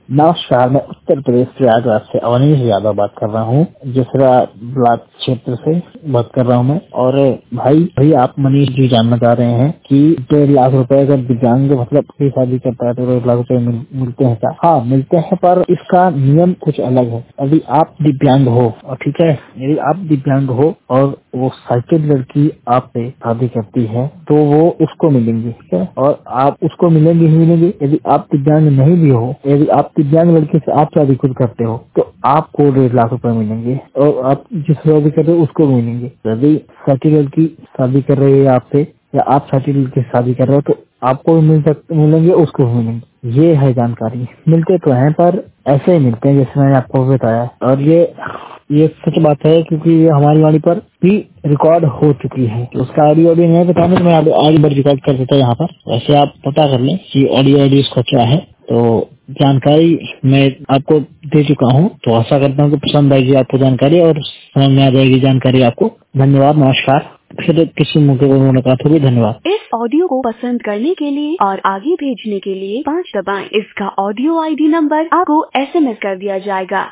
नमस्कार, मैं उत्तर प्रदेश प्रयागराज से अवनीश यादव बात कर रहा हूँ। जिसरा ब्लॉक क्षेत्र से बात कर रहा हूँ मैं। और भाई आप मनीष जी जानना चाह रहे हैं कि 1.5 लाख रुपए अगर दिव्यांग मतलब की शादी करता है तो 1.5 लाख रुपए मिलते हैं क्या? हाँ मिलते हैं, पर इसका नियम कुछ अलग है। यदि आप दिव्यांग हो और ठीक है, यदि आप दिव्यांग हो और वो साइकिल लड़की आपसे शादी करती है तो वो उसको मिलेंगी, ठीक है, और आप उसको मिलेंगे ही मिलेंगे। यदि आप दिव्यांग नहीं भी हो, यदि आप दिव्यांग लड़के से आप शादी खुद करते हो तो आपको 1.5 लाख रुपए मिलेंगे और आप जिस शादी कर रहे हो उसको मिलेंगे। यदि साइकिल लड़की शादी कर रही है आपसे या आप साइकिल लड़की से शादी कर रहे हो तो आपको भी मिलेंगे, उसको भी मिलेंगे। ये है जानकारी। मिलते तो हैं पर ऐसे ही मिलते हैं जैसे मैंने आपको बताया। और ये सच बात है क्योंकि ये हमारी वाणी पर भी रिकॉर्ड हो चुकी है। तो उसका ऑडियो नहीं बताने तो मैं आगे बार रिकॉर्ड कर देता यहाँ पर। वैसे आप पता कर लें कि ऑडियो इसका क्या है। तो जानकारी मैं आपको दे चुका हूँ, तो आशा करता हूँ कि पसंद आएगी आपको जानकारी और समझ में आ जाएगी जानकारी आपको। धन्यवाद, नमस्कार। फिर किसी मौके पर मुलाकात होगी। धन्यवाद। इस ऑडियो को पसंद करने के लिए और आगे भेजने के लिए 5 दबाएं। इसका ऑडियो ID नंबर आपको SMS कर दिया जाएगा।